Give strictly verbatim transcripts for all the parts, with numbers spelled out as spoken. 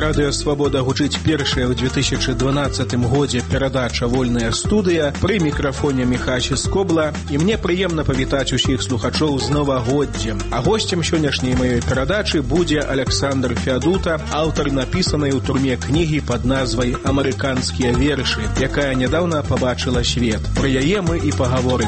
На радыё «Свабода» гучыць першая ў две тысячы дванаццатым годзе перадача «Вольная студыя». Пры мікрафоне Міхась Скобла. І мне прыемна павітаць усіх слухачоў з новагоддзем. А госцем сённяшняй маёй перадачы будзе Александр Феадута, аўтар напісанай у турме кнігі пад назвай «Амерыканскія вершы», якая нядаўна пабачыла свет. Пра яе мы і пагаворым.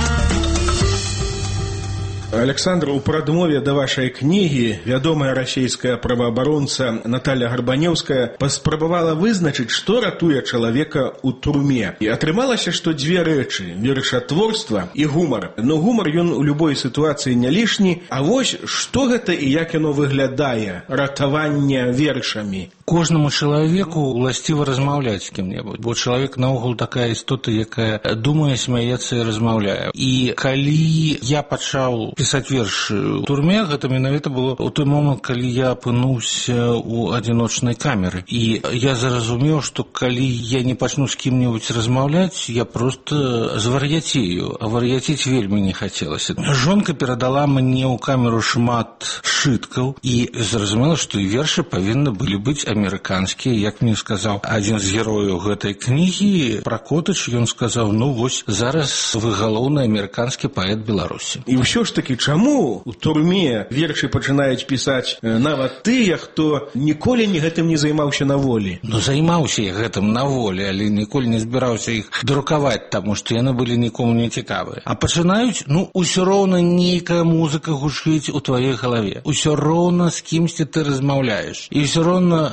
Александр, у прадмове да вашай кнігі вядомая расійская праваабаронца Наталья Гарбанеўская паспрабавала вызначыць, што ратуе чалавека ў турме. І атрымалася, што дзве рэчы – вершатворства і гумар. Но гумар ён у любой сітуацыі не лішні. А вось, што гэта і як яно выглядае? Ратаванне вершамі. Кожнаму чалавеку уласціва размаўляць з кім-небудзь, бо чалавек наогул такая істота, якая думае, смяецца і размаўляе. І калі я пачаў пісаць вершы ў турме, гэта менавіта было ў той момант, калі я апынуўся ў адзіночнай камеры. І я зразумеў, што калі я не пачну з кім-небудзь размаўляць, я проста звар'яцею, а вар'яцець вельмі не хацелася. Жонка перадала мне ў камеру шмат сшыткаў, і зразумела, што і вершы павінны былі быць амерыканскія. Як мне сказаў адзін з герояў гэтай кнігі, Пракотыч, ён сказаў, ну вось, зараз вы галоўны амерыканскі паэт Беларусі. І ўсё ж такі, чаму у турме вершы пачынаюць пісаць нават тыя, хто ніколі не гэтым не займаўся на волі? Ну, займаўся я гэтым на волі, але ніколі не збіраўся іх друкаваць, таму што яны былі нікому не цікавыя. А пачынаюць, ну, усё роўна нейкая музыка гучыць у тваёй галаве. Усё роўна з кімсьці ты размаўляеш. І ўсё роўна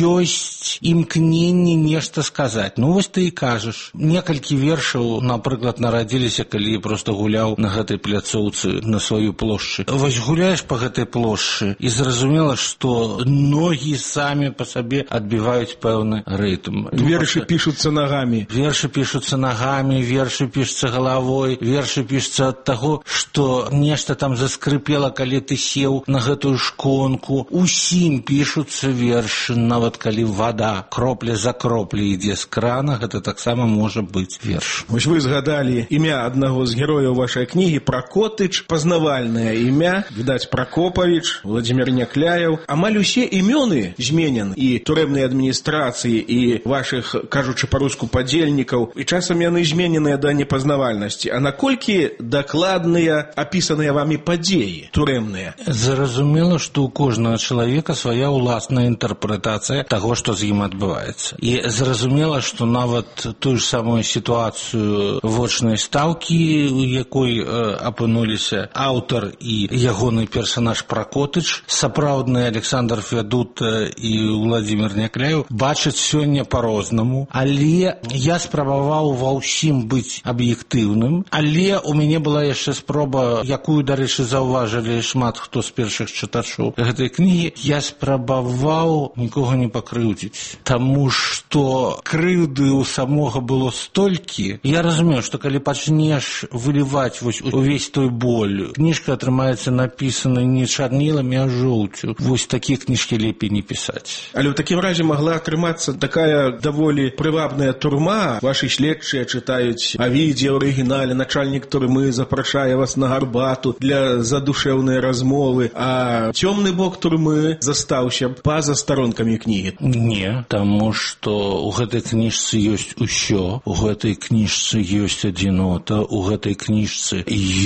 ёсць імкненне нешта сказаць. Ну, вось ты і кажаш. Некалькі вершаў, напрыклад, нарадзіліся, калі я проста гуляў на гэтай пляцоўцы на сваёй плошчы. Вось гуляеш па гэтай плошчы і зразумела, што ногі самі па сабе адбіваюць пэўны рытм. Вершы пішуцца нагамі. Вершы пішуцца нагамі, вершы пішуцца галавой, вершы пішуцца ад таго, што нешта там заскрыпела, калі ты сеў на гэтую шконку. Усім пішуцца вершы. Нават калі вада кропля за кроплей ідзе з крана, гэта таксама можа быць верш. Вось вы згадалі імя аднаго з герояў вашай кнігі, Пракотыч, пазнавальнае імя, відаць, Пракопавіч, Владзімір Някляеў. Амаль усе імёны зменены, і турэмнай адміністрацыі, і вашых, кажучы па-руску, падзельнікаў, і часам яны змененыя да непазнавальнасці. А наколькі дакладныя апісаныя вамі падзеі турэмныя? Зразумела, што ў кожнага чалавека свая ўласная інтэрпрэтацыя таго, што з ім адбываецца. І зразумела, што нават тую ж самую сітуацыю вочнай стаўкі, у якой э, апынуліся аўтар і ягоны персанаж Пракотыч, сапраўдны Александр Феадута і Владзімір Някляеў бачаць сёння па-рознаму, але я спрабаваў ва ўсім быць аб'ектыўным, але у мяне была яшчэ спроба, якую, дарэчы, заўважылі шмат хто з першых чытачоў гэтай кнігі, я спрабаваў нікога не пакрыўдзіць, таму што крыўды ў самога было столькі. Я разумею, што калі пачнеш выліваць вось увесь той боль, кніжка атрымаецца напісана не чарніламі, а жоўцю. Вось такія кніжкі лепей не пісаць. Але ў такім разе магла атрымацца такая даволі прывабная турма. Вашы следчыя чытаюць Авідзія ў арыгінале, начальнік турмы запрашае вас на гарбату для задушэўнай размовы, а цёмны бок турмы застаўся па-за старонкамі кнігі. Не, таму што ў гэтай кніжцы ёсць усё. У гэтай кніжцы ёсць адзінота, у гэтай кніжцы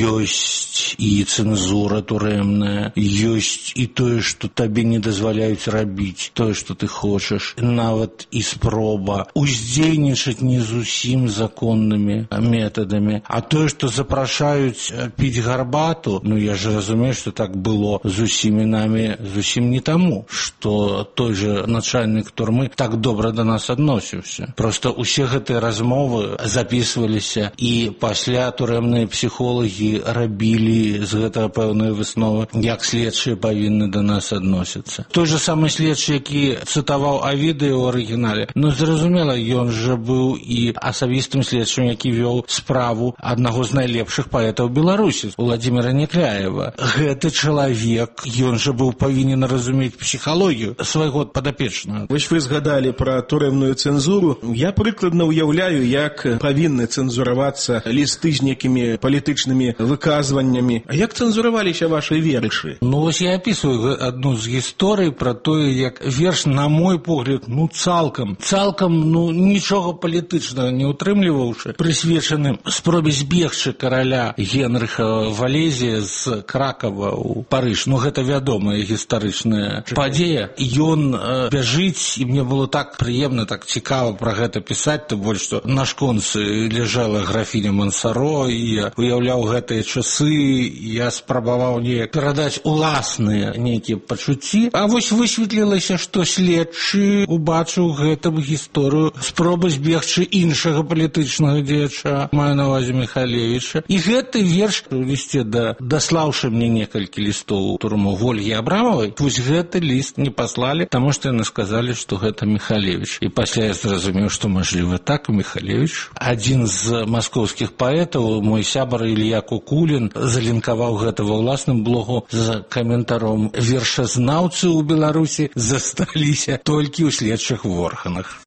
ёсць і цэнзура турэмная, ёсць і тое, што табе не дазваляюць рабіць тое, што ты хочаш, нават і спроба уздзейнічаць не зусім законнымі метадамі. А тое, што запрашаюць піць гарбату, ну я ж разумею, што так было з усімі намі зусім не таму, што той жа начальнік турмы так добра да нас адносіўся. Проста ўсе гэтыя размовы запісваліся, і пасля турэмныя псіхолагі рабілі з гэтага пэўныя высновы, як следчыя павінны да нас адносіцца. Той же самы следчы, які цытаваў Авідыя ў арыгінале, ну зразумела, ён жа быў і асабістым следчым, які вёў справу аднаго з найлепшых паэтаў Беларусі, Владзіміра Някляева. Гэты чалавек, ён жа быў павінен разумець псіхалогію свайго падапечнага. Вось вы згадалі пра турэмную цэнзуру. Я прыкладна ўяўляю, як павінны цэнзуравацца лісты з некімі палітычнымі выказваннямі. А як цэнзураваліся вашы вершы? Ну, вось я апісваю адну з гісторый пра тое, як верш, на мой погляд, ну, цалкам, цалкам, ну, нічога палітычнага не ўтрымліваўшы, прысвечаны спробе збегчы караля Генрыха Валезія з Кракава ў Парыж. Ну, гэта вядомая гістарычная падзея. Ён э, бяжыць, і мне было так прыемна, так цікава пра гэта пісаць, тым больш, што на шконцы ляжала графіня Мансаро, і я уяўляў гэтыя часы, я спрабаваў неяк перадаць уласныя нейкія пачуцці. А вось высветлілася, што следчы убачыў гэтым гісторыю спробы збегчы іншага палітычнага дзеяча, маю на ўвазе Михалевіча. І гэты верш у лісце да даслаўшы мне некалькі лістоў у турму Вольгі Абрамавай, вось гэты ліст не паслалі, таму што яны сказалі, што гэта Михалевіч. І пасля я зразумеў, што мажліва так, Михалевіч. Адзін з маскоўскіх паэтаў, мой сябар Ілья Кукулін, залінкаваў гэта ва ўласным блогу з каментаром: вершазнаўцы ў Беларусі засталіся толькі ў следчых органах.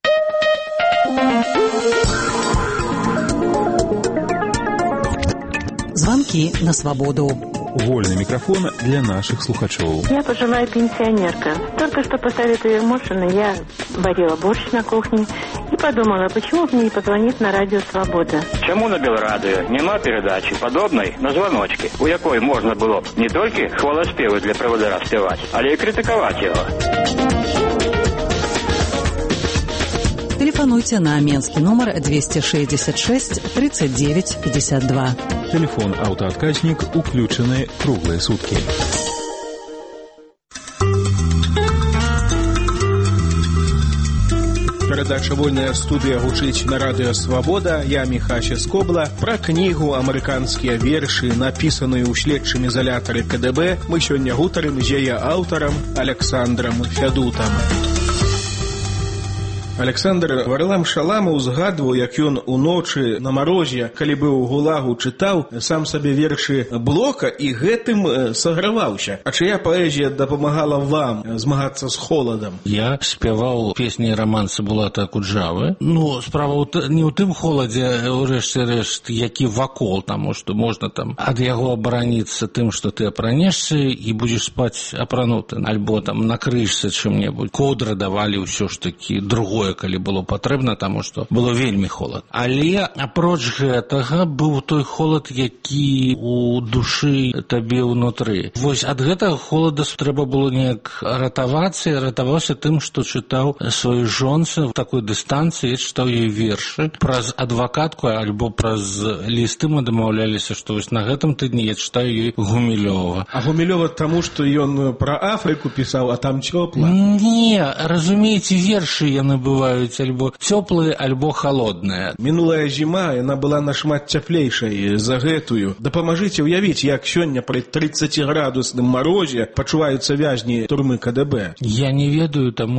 Звонки на свободу. Вольный микрофон для наших слухачев. Я пожилая пенсионерка. Только что после Ермошина я варила борщ на кухне и подумала, почему мне не позвонить на радио «Свобода». Чому на Белрадио нема передачи подобной на звоночки, у якої можна було б не тільки хвалоспіви для проводира співати, але й критикувати його. Телефонуйте на Менский номер двести шестьдесят шесть тридцать девять пятьдесят два. Телефон «Автоотказник» уключены круглые сутки. Перадача «Вольная студыя» гучыць на радыё «Свабода». Я Міхася Скобла. Пра кнігу «Амерыканскія вершы», напісаную ў следчым ізалятары ка дэ бэ, мы сёння гутарым з яе аўтарам Александрам Фядутам. Александр Варлам Шаламаў згадваў, як ён уночы на марозе, калі быў у гулагу, чытаў сам сабе вершы Блока і гэтым саграваўся. А чыя паэзія дапамагала вам змагацца з холадам? Я спяваў песні і рамансы Булата Акуджавы. Ну, справа не ў тым холадзе, урэшце рэшт, які вакол, таму што можна там ад яго абараніцца тым, што ты апранешся і будзеш спаць апрануты, альбо там накрыешся чым-небудзь. Коўдры давалі ўсё ж такі другое, калі было патрэбна, таму што было вельмі холад. Але апроч гэтага быў той холад, які у душы табе ўнутры. Вось ад гэтага холада трэба было неяк ратавацца, і ратаваўся тым, што чытаў сваёй жонцы в такой дыстанцыі, я чытаў ёй вершы. Праз адвакатку альбо праз лісты мы дамаўляліся, што вось на гэтым тыдні я чытаю ёй Гумілёва. А Гумілёва таму, што ён пра Афрыку пісаў, а там цёпла? Не, разумееце, вершы яны бываюць альбо цёплыя, альбо халодныя. Мінулая зіма, яна была нашмат цяплейшай за гэтую. Дапамажыце ўявіць, як сёння пры трыццаціградусным марозе пачуваюцца вязні турмы ка дэ бэ. Я не ведаю, таму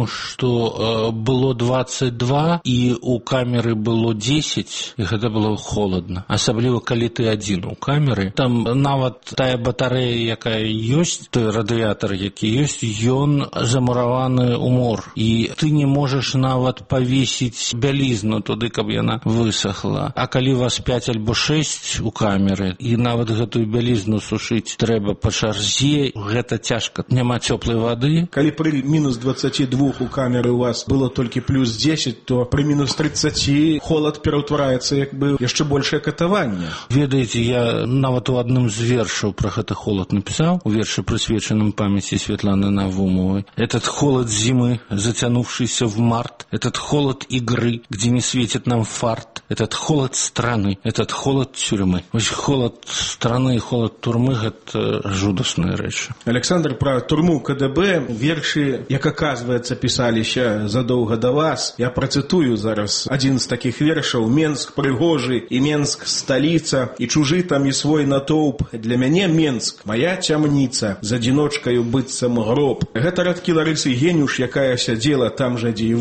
што э, было дваццаць два і у камеры было дзесяць, і гэта было холадна. Асабліва, калі ты адзін у камеры. Там нават тая батарэя, якая ёсць, той радыятар, які ёсць, ён замураваны ў мор. І ты не можаш нават павесіць бялізну туды, каб яна высохла. А калі вас пяць альбо шэсць у камеры, і нават гэтую бялізну сушыць трэба па чарзе, гэта цяжка. Няма цёплай вады. Калі пры мінус дваццаці двух у камеры у вас было толькі плюс дзесяць, то пры мінус трыццаці холад пераўтвараецца як бы яшчэ большае катаванне. Ведаеце, я нават у адным з вершаў пра гэты холад напісаў, у вершы, прысвечаным памяці Светланы Навумовай. Этот холод зимы, затянувшийся в март, этот холод игры, где не светит нам фарт, этот холод страны, этот холод тюрьмы. Вось холод страны и холод турмы – гэта жудасныя рэчы. Александр, пра турму ка дэ бэ вершы, як аказваецца, пісаліся задоўга да вас. Я працытую зараз адзін з такіх вершаў: «Менск прыгожы і Менск сталіца, і чужы там і свой натоўп. Для мяне Менск – моя цямніца, з адзіночкаю быццам гроб». Гэта радкі Ларысы Генюш, якая сядзела там жа, дзе і вы,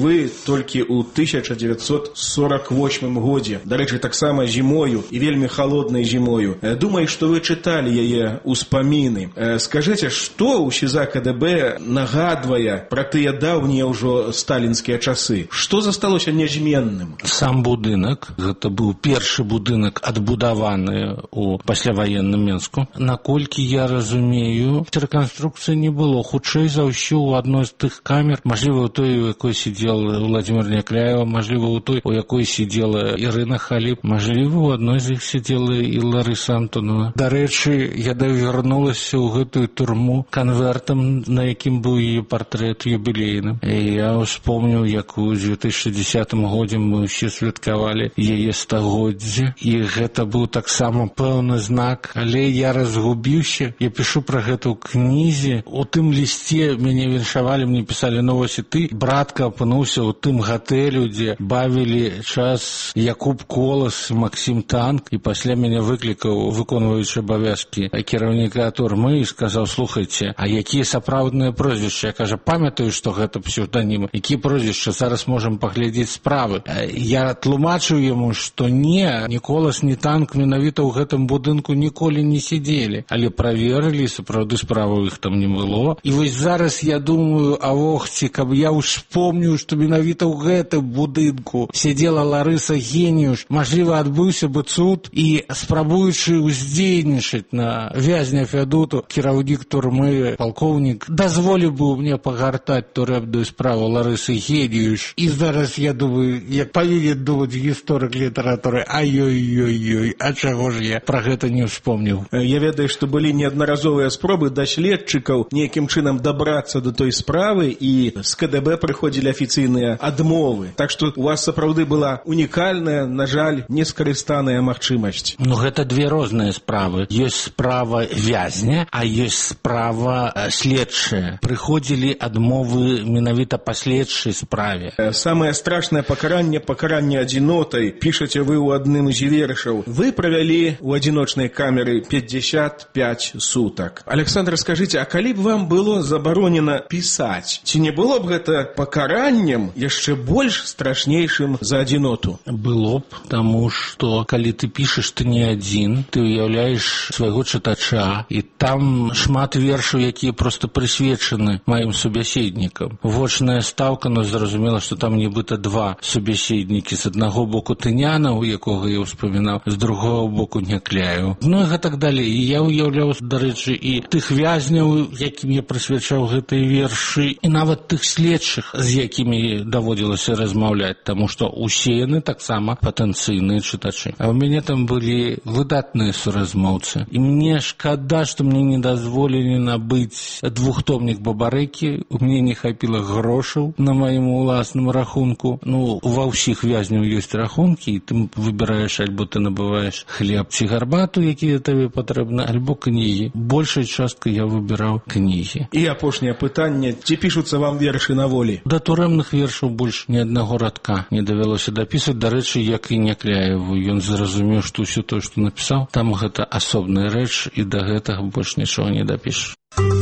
толькі ў тысяча дзевяцьсот сорок восьмым годзе. Дарэчы, таксама зімою і вельмі халоднай зімою. Думаю, што вы чыталі яе ўспаміны. Скажыце, што ў СІЗА КДБ нагадвае пра тыя даўнія ўжо сталінскія часы? Што засталося нязменным? Сам будынак, гэта быў першы будынак адбудаваны ў пасляваенным Менску. Наколькі я разумею, рэканструкцыі не было. Хутчэй за ўсё ў адной з тых камер, мажліва, у той, у якой сидел Владимир Някляева, мажліва, у той, у якой сидела Ірына Халіп, мажліва, у адной з іх сидела і Ларыса Антонова. Дарэчы, я давярнулася ў гэтую турму канвертам, на якім быў яе партрэт юбілейным. І я успомню, як у две тысячи десятым годзе мы ўсе святкавалі яе стагоддзе, і гэта быў таксама пэўны знак. Але я разгубіўся, я пишу пра гэта ў кнізе. У тым лісце мяне віншавалі, мне пісалі: ну вось і ты, братка, апынуўся ў тым гатэлю, дзе бавілі час Якуб Колас, Максим Танк, і пасля мяне выклікаў выконваючы абавязкі кіраўніка турмы і сказаў: слухайце, а якія сапраўдныя прозвішчы? Я кажа, памятаю, што гэта псевданімы. Якія прозвішчы? Зараз можам паглядзець справы. Я тлумачыў яму, што не, ні Колас, ні Танк менавіта ў гэтым будынку ніколі не сидзелі, але праверылі, сапраўды справы іх там не было. І вось зараз я думаю, а охці, каб я успомніў, што менавіта ў гэтым будынку сидзела Ларыса Геніюш, мажліва, адбыўся бы цуд, і спрабуючы ўздзейнічаць на вязня Фядуту, кіраўнік турмы, палкоўнік, дазволіў бы мне пагартаць турэмную справу Ларысы Геніюш. І зараз я думаю, як павінен думаць гісторык літаратуры, ай-ой-ой-ой, а чаго ж я пра гэта не успомніў? Я ведаю, што былі неаднаразовыя спробы даследчыкаў нейкім чынам дабрацца до той справы, і з КДБ прыходзілі афіцыйныя адмовы. Так што у вас сапраўды была унікальная, на жаль, нескарыстаная магчымасць. Ну, гэта две розныя справы. Ёсць справа вязня, а ёсць справа следчая. Прыходзілі адмовы менавіта па следчай справе. Самае страшнае пакаранне, пакаранне адзінотай, пішаце вы ў адным з вершаў. Вы правялі ў адзіночнай камеры пятьдесят пять сутак. Александр, скажыце, а калі б вам было забаронена пісаць, ці не было б гэта пакараннем яшчэ больш страшнейшым за адзіноту? Было б, таму што калі ты пішаш, ты не адзін, ты уяўляеш свайго чытача, і там шмат вершаў, якія проста прысвечаны маім субяседнікам. Вочная стаўка, ну зразумела, што там нібыта два субяседнікі. З аднаго боку Тыняна, у якога я ўспамінаў, з другого боку Някляеў. Ну і гэтак далей. І я уяўляў, дарэчы, і тых вязняў, якім я прысвячаў гэтыя вершы, і нават тых следчых, з якімі даводзілася размаўляць, таму што усе яны таксама патэнцыйныя чытачы. А ў мяне там былі выдатныя суразмоўцы. І мне шкада, што мне не дазволілі набыць двухтомнік Бабарэкі. У мяне не хапіла грошаў на маім уласным рахунку. Ну, ва ўсіх вязняў ёсць рахункі, і ты выбіраеш, альбо ты набываеш хлеб ці гарбату, якія табе патрэбны, альбо кнігі. Большай часткай я выбіраў кнігі. І апошняе пытанне: ці пішуцца вам вершы на волі? Да турэмных вершаў больш ні аднаго радка не давялося дапісваць. Дарэчы, як і Някляеву. Ён зразумеў, што ўсё тое, што напісаў, там гэта асобная рэч, і да гэтага больш нічога не дапішаш.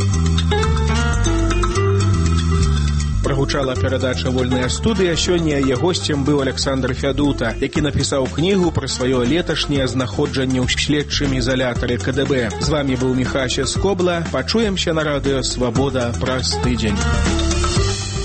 Прагучала перадача «Вольная студыя». Сёння яе госцем быў Александр Фядута, які напісаў кнігу пра сваё леташняе знаходжанне ў следчым ізалятары КДБ. З вамі быў Міхася Скобла. Пачуемся на радыё «Свабода» праз тыдзень.